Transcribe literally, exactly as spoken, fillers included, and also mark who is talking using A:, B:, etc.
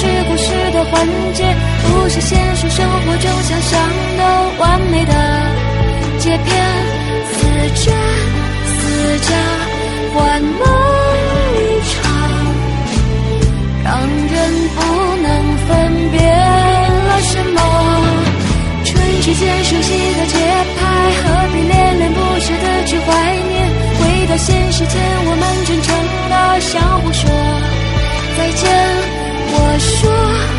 A: 故事的环节，不是现实生活中想象的完美的截片。死战死架换梦一场，让人不能分辨了什么。春之间熟悉的节拍，何必恋恋不舍的去怀念？回到现实前，我们真诚地相互说再见。我说